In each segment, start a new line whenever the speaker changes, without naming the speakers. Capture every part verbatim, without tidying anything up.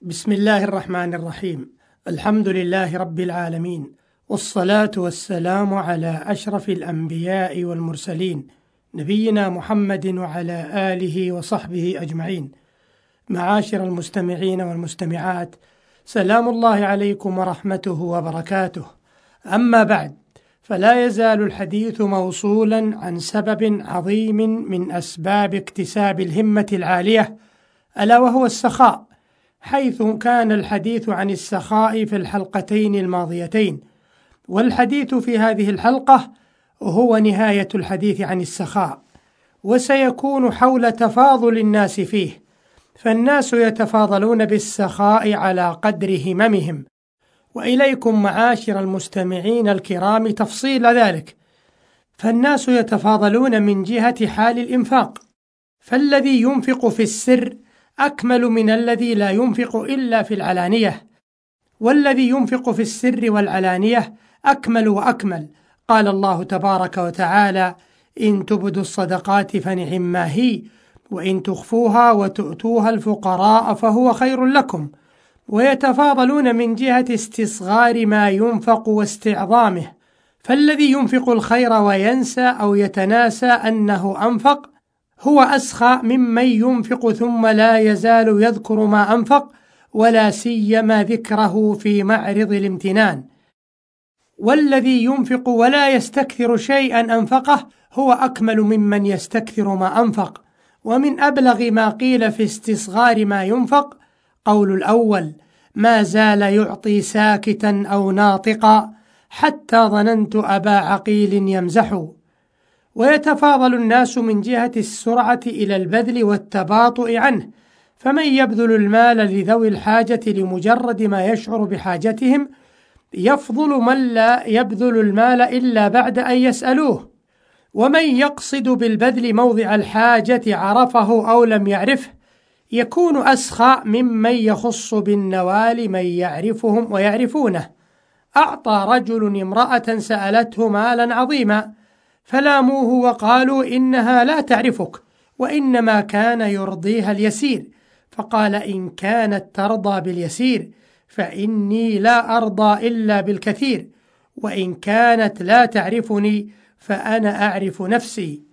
بسم الله الرحمن الرحيم. الحمد لله رب العالمين، والصلاة والسلام على أشرف الأنبياء والمرسلين، نبينا محمد وعلى آله وصحبه أجمعين. معاشر المستمعين والمستمعات، سلام الله عليكم ورحمته وبركاته. أما بعد، فلا يزال الحديث موصولا عن سبب عظيم من أسباب اكتساب الهمة العالية، ألا وهو السخاء، حيث كان الحديث عن السخاء في الحلقتين الماضيتين، والحديث في هذه الحلقة هو نهاية الحديث عن السخاء، وسيكون حول تفاضل الناس فيه، فالناس يتفاضلون بالسخاء على قدر هممهم. وإليكم معاشر المستمعين الكرام تفصيل ذلك، فالناس يتفاضلون من جهة حال الإنفاق، فالذي ينفق في السر أكمل من الذي لا ينفق إلا في العلانية، والذي ينفق في السر والعلانية أكمل وأكمل. قال الله تبارك وتعالى: إن تبدوا الصدقات فنعما هي، وإن تخفوها وتؤتوها الفقراء فهو خير لكم. ويتفاضلون من جهة استصغار ما ينفق واستعظامه، فالذي ينفق الخير وينسى أو يتناسى أنه أنفق هو أسخى ممن ينفق ثم لا يزال يذكر ما أنفق، ولا سيما ذكره في معرض الامتنان. والذي ينفق ولا يستكثر شيئا أنفقه هو أكمل ممن يستكثر ما أنفق. ومن أبلغ ما قيل في استصغار ما ينفق قول الأول: ما زال يعطي ساكتا أو ناطقا حتى ظننت أبا عقيل يمزح. ويتفاضل الناس من جهة السرعة إلى البذل والتباطؤ عنه، فمن يبذل المال لذوي الحاجة لمجرد ما يشعر بحاجتهم يفضل من لا يبذل المال إلا بعد أن يسألوه. ومن يقصد بالبذل موضع الحاجة عرفه أو لم يعرفه يكون أسخى ممن يخص بالنوال من يعرفهم ويعرفونه. أعطى رجل امرأة سألته مالا عظيما، فلاموه وقالوا إنها لا تعرفك، وإنما كان يرضيها اليسير، فقال: إن كانت ترضى باليسير فإني لا أرضى إلا بالكثير، وإن كانت لا تعرفني فأنا أعرف نفسي.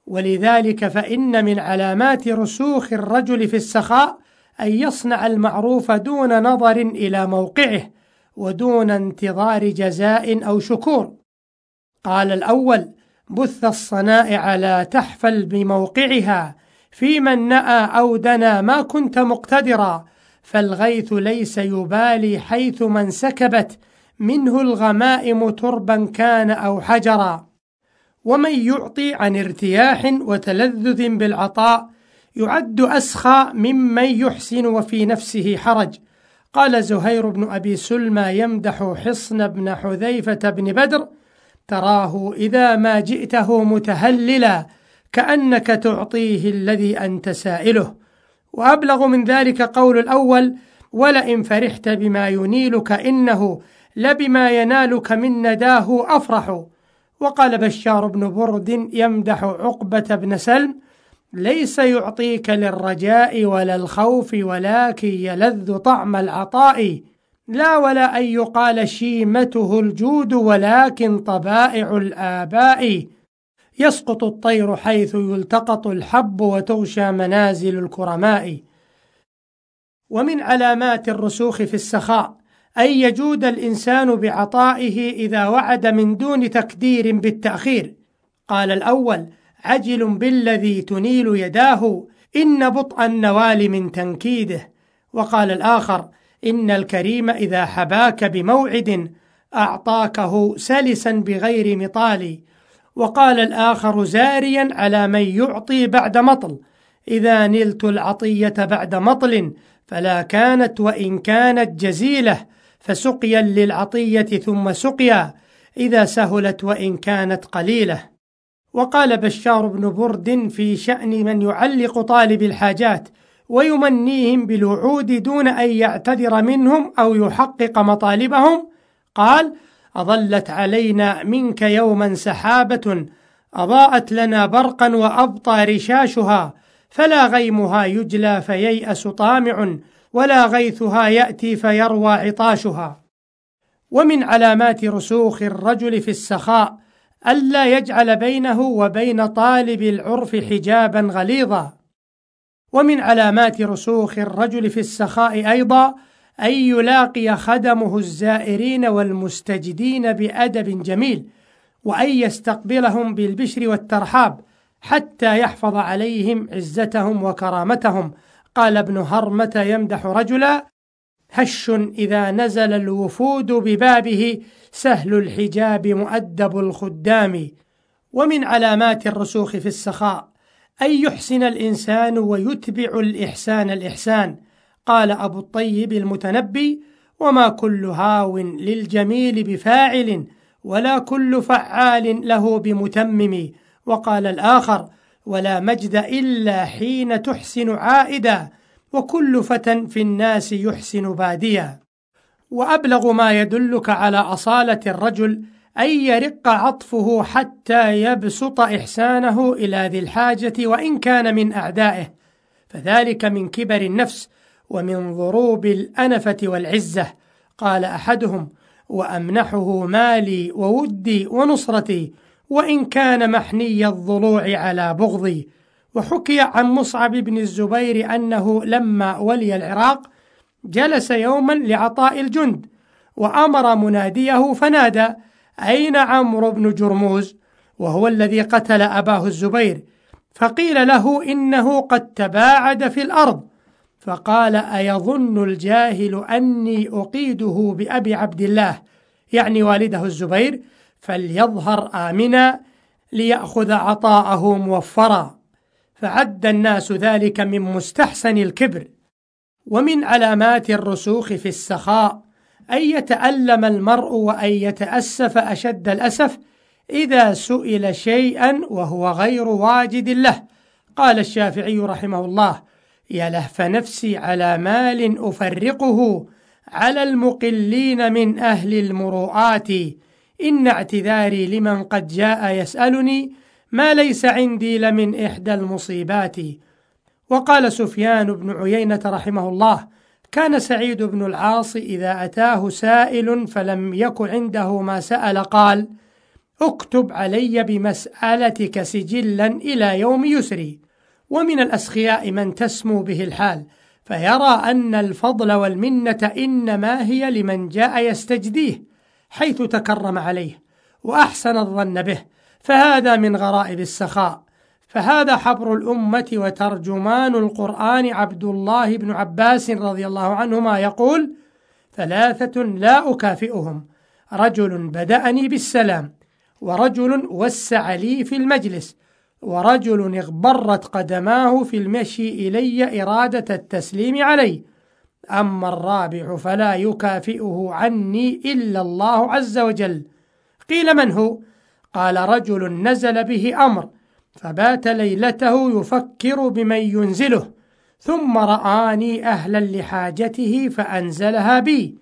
ولذلك فإن من علامات رسوخ الرجل في السخاء أن يصنع المعروف دون نظر إلى موقعه ودون انتظار جزاء أو شكور. قال الأول: بث الصنائع لا تحفل بموقعها، في من نأى أو دنا ما كنت مقتدرا، فالغيث ليس يبالي حيث من سكبت منه الغمائم تربا كان أو حجرا. ومن يعطي عن ارتياح وتلذذ بالعطاء يعد أسخى ممن يحسن وفي نفسه حرج. قال زهير بن أبي سلمى يمدح حصن بن حذيفة بن بدر: تراه إذا ما جئته متهللا كأنك تعطيه الذي أنت سائله. وأبلغ من ذلك قول الأول: ولئن فرحت بما ينيلك إنه لبما ينالك من نداه أفرح. وقال بشار بن برد يمدح عقبة بن سلم: ليس يعطيك للرجاء ولا الخوف، ولكن يلذ طعم العطاء، لا ولا أن يقال شيمته الجود، ولكن طبائع الآباء. يسقط الطير حيث يلتقط الحب، وتغشى منازل الكرماء. ومن علامات الرسوخ في السخاء أن يجود الإنسان بعطائه إذا وعد من دون تكدير بالتأخير. قال الأول: عجل بالذي تنيل يداه، إن بطء النوال من تنكيده. وقال الآخر: إن الكريم إذا حباك بموعد أعطاكه سلسا بغير مطال. وقال الآخر زاريا على من يعطي بعد مطل: إذا نلت العطية بعد مطل فلا كانت وإن كانت جزيلة، فسقيا للعطية ثم سقيا إذا سهلت وإن كانت قليلة. وقال بشار بن برد في شأن من يعلق طالب الحاجات ويمنيهم بالوعود دون أن يعتذر منهم أو يحقق مطالبهم، قال: أظلت علينا منك يوما سحابة، أضاءت لنا برقا وأبطى رشاشها، فلا غيمها يجلى فييأس طامع، ولا غيثها يأتي فيروى عطاشها. ومن علامات رسوخ الرجل في السخاء ألا يجعل بينه وبين طالب العرف حجابا غليظا. ومن علامات رسوخ الرجل في السخاء أيضا أن يلاقي خدمه الزائرين والمستجدين بأدب جميل، وأن يستقبلهم بالبشر والترحاب حتى يحفظ عليهم عزتهم وكرامتهم. قال ابن هرمة يمدح رجلا: هش إذا نزل الوفود ببابه سهل الحجاب مؤدب الخدام. ومن علامات الرسوخ في السخاء أن يحسن الإنسان ويتبع الإحسان الإحسان. قال أبو الطيب المتنبي: وما كل هاو للجميل بفاعل ولا كل فعال له بمتمم. وقال الآخر: ولا مجد إلا حين تحسن عائدا وكل فتى في الناس يحسن باديا. وأبلغ ما يدلك على أصالة الرجل أن يرق عطفه حتى يبسط إحسانه إلى ذي الحاجة وإن كان من أعدائه، فذلك من كبر النفس ومن ضروب الأنفة والعزة. قال أحدهم: وأمنحه مالي وودي ونصرتي وإن كان محني الضلوع على بغضي. وحكي عن مصعب بن الزبير أنه لما ولي العراق جلس يوما لعطاء الجند وأمر مناديه فنادى: أين عمرو بن جرموز؟ وهو الذي قتل أباه الزبير. فقيل له إنه قد تباعد في الأرض. فقال: أيظن الجاهل أني أقيده بأبي عبد الله، يعني والده الزبير، فليظهر آمنا ليأخذ عطاءه موفرا. فعد الناس ذلك من مستحسن الكبر. ومن علامات الرسوخ في السخاء أن يتألم المرء وأن يتأسف أشد الأسف إذا سئل شيئا وهو غير واجد له. قال الشافعي رحمه الله: يا لهف نفسي على مال أفرقه على المقلين من أهل المروءات، إن اعتذاري لمن قد جاء يسألني ما ليس عندي لمن إحدى المصيبات. وقال سفيان بن عيينة رحمه الله: كان سعيد بن العاص إذا أتاه سائل فلم يكن عنده ما سأل قال: اكتب علي بمسألتك سجلا إلى يوم يسري. ومن الأسخياء من تسمو به الحال فيرى أن الفضل والمنة إنما هي لمن جاء يستجديه حيث تكرم عليه وأحسن الظن به، فهذا من غرائب السخاء. فهذا حبر الأمة وترجمان القرآن عبد الله بن عباس رضي الله عنهما يقول: ثلاثة لا أكافئهم: رجل بدأني بالسلام، ورجل وسع لي في المجلس، ورجل اغبرت قدماه في المشي إلي إرادة التسليم علي. أما الرابع فلا يكافئه عني إلا الله عز وجل. قيل: من هو؟ قال: رجل نزل به أمر فبات ليلته يفكر بمن ينزله، ثم رآني أهلا لحاجته فأنزلها بي.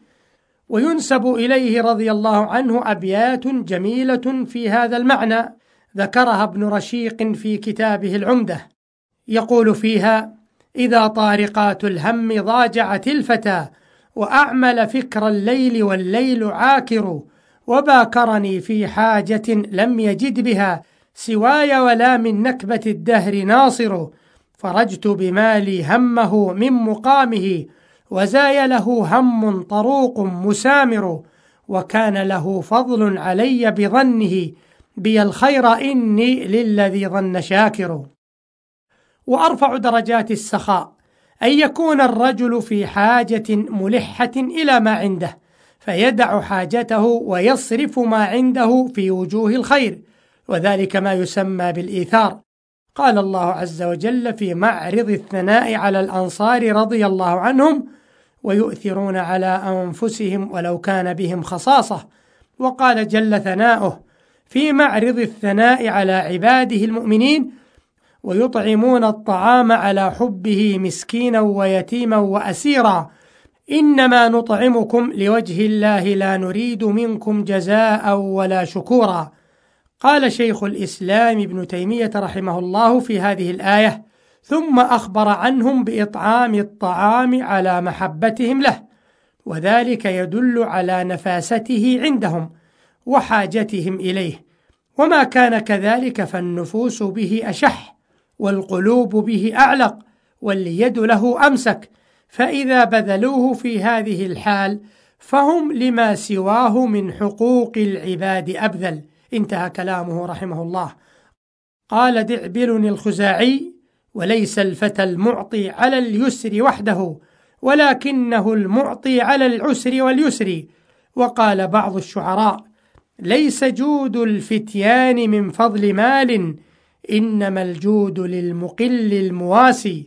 وينسب إليه رضي الله عنه أبيات جميلة في هذا المعنى ذكرها ابن رشيق في كتابه العمدة، يقول فيها: إذا طارقات الهم ضاجعت الفتى وأعمل فكر الليل والليل عاكر، وباكرني في حاجة لم يجد بها سواي ولا من نكبة الدهر ناصر، فرجت بمالي همه من مقامه وزاي له هم طروق مسامر، وكان له فضل علي بظنه بي الخير إني للذي ظن شاكر. وأرفع درجات السخاء أن يكون الرجل في حاجة ملحة إلى ما عنده فيدع حاجته ويصرف ما عنده في وجوه الخير، وذلك ما يسمى بالإيثار. قال الله عز وجل في معرض الثناء على الأنصار رضي الله عنهم: ويؤثرون على أنفسهم ولو كان بهم خصاصة. وقال جل ثناؤه في معرض الثناء على عباده المؤمنين: ويطعمون الطعام على حبه مسكينا ويتيما وأسيرا إنما نطعمكم لوجه الله لا نريد منكم جزاء ولا شكورا. قال شيخ الإسلام ابن تيمية رحمه الله في هذه الآية: ثم أخبر عنهم بإطعام الطعام على محبتهم له، وذلك يدل على نفاسته عندهم وحاجتهم إليه، وما كان كذلك فالنفوس به أشح، والقلوب به أعلق، واليد له أمسك، فإذا بذلوه في هذه الحال فهم لما سواه من حقوق العباد أبذل. انتهى كلامه رحمه الله. قال دعبل الخزاعي: وليس الفتى المعطي على اليسر وحده، ولكنه المعطي على العسر واليسر. وقال بعض الشعراء: ليس جود الفتيان من فضل مال، إنما الجود للمقل المواسي.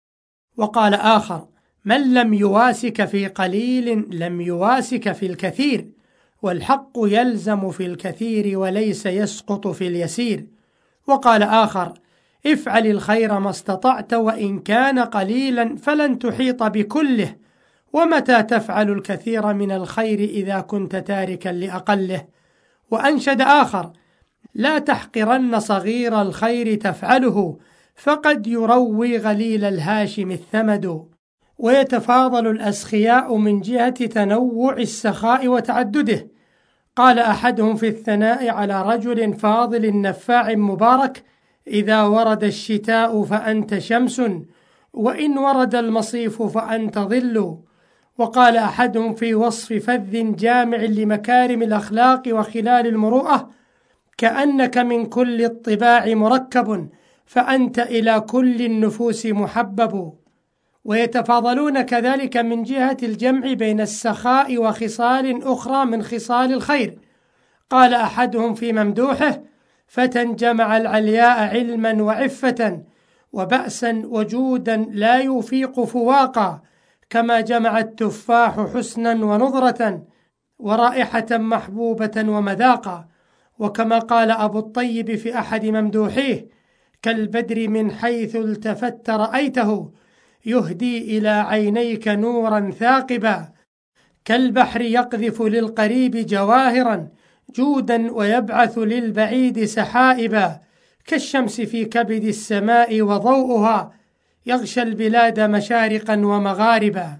وقال آخر: من لم يواسك في قليل لم يواسك في الكثير، والحق يلزم في الكثير وليس يسقط في اليسير. وقال آخر: افعل الخير ما استطعت، وإن كان قليلا فلن تحيط بكله، ومتى تفعل الكثير من الخير إذا كنت تاركا لأقله. وأنشد آخر: لا تحقرن صغير الخير تفعله، فقد يروي غليل الهاشم الثمد. ويتفاضل الأسخياء من جهة تنوع السخاء وتعدده. قال أحدهم في الثناء على رجل فاضل نفاع مبارك: إذا ورد الشتاء فأنت شمس، وإن ورد المصيف فأنت ظل. وقال أحدهم في وصف فذ جامع لمكارم الأخلاق وخلال المروءة: كأنك من كل الطباع مركب، فأنت إلى كل النفوس محبب. ويتفاضلون كذلك من جهة الجمع بين السخاء وخصال أخرى من خصال الخير. قال أحدهم في ممدوحه: فتى جمع العلياء علما وعفة، وبأسا وجودا لا يفيق فواقا، كما جمع التفاح حسنا ونضرة، ورائحة محبوبة ومذاقا. وكما قال أبو الطيب في أحد ممدوحيه: كالبدر من حيث التفت رأيته، يهدي إلى عينيك نورا ثاقبا، كالبحر يقذف للقريب جواهرا جودا، ويبعث للبعيد سحائبا، كالشمس في كبد السماء وضوءها يغشى البلاد مشارقا ومغاربا.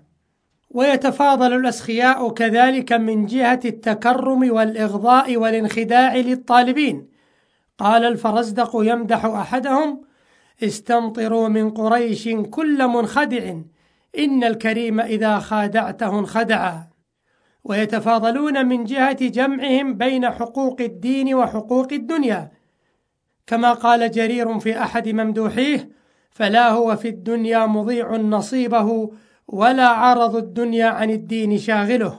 ويتفاضل الأسخياء كذلك من جهة التكرم والإغضاء والانخداع للطالبين. قال الفرزدق يمدح أحدهم: استمطروا من قريش كل منخدع، إن الكريم إذا خادعته انخدعا. ويتفاضلون من جهة جمعهم بين حقوق الدين وحقوق الدنيا، كما قال جرير في أحد ممدوحيه: فلا هو في الدنيا مضيع نصيبه، ولا عرض الدنيا عن الدين شاغله.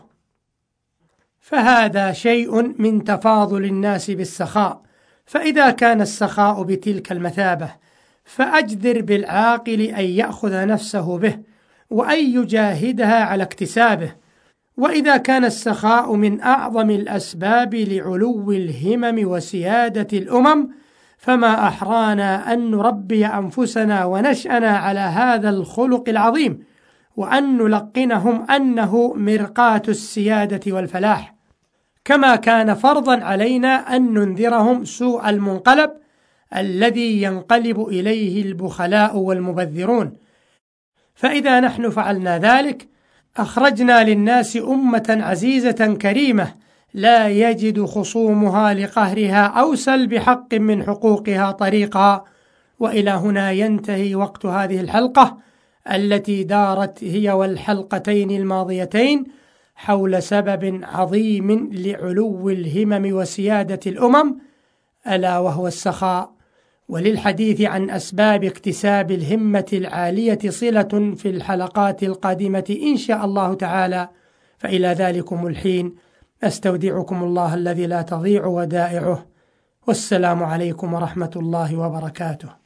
فهذا شيء من تفاضل الناس بالسخاء. فإذا كان السخاء بتلك المثابة، فأجدر بالعاقل أن يأخذ نفسه به، وأن يجاهدها على اكتسابه. وإذا كان السخاء من أعظم الأسباب لعلو الهمم وسيادة الأمم، فما أحرانا أن نربي أنفسنا ونشأنا على هذا الخلق العظيم، وأن نلقنهم أنه مرقاة السيادة والفلاح، كما كان فرضا علينا أن ننذرهم سوء المنقلب الذي ينقلب إليه البخلاء والمبذرون. فإذا نحن فعلنا ذلك، أخرجنا للناس أمة عزيزة كريمة لا يجد خصومها لقهرها أو سلب حق من حقوقها طريقا. وإلى هنا ينتهي وقت هذه الحلقة التي دارت هي والحلقتين الماضيتين حول سبب عظيم لعلو الهمم وسيادة الأمم، ألا وهو السخاء. وللحديث عن أسباب اكتساب الهمة العالية صلة في الحلقات القادمة إن شاء الله تعالى. فإلى ذلكم الحين أستودعكم الله الذي لا تضيع ودائعه، والسلام عليكم ورحمة الله وبركاته.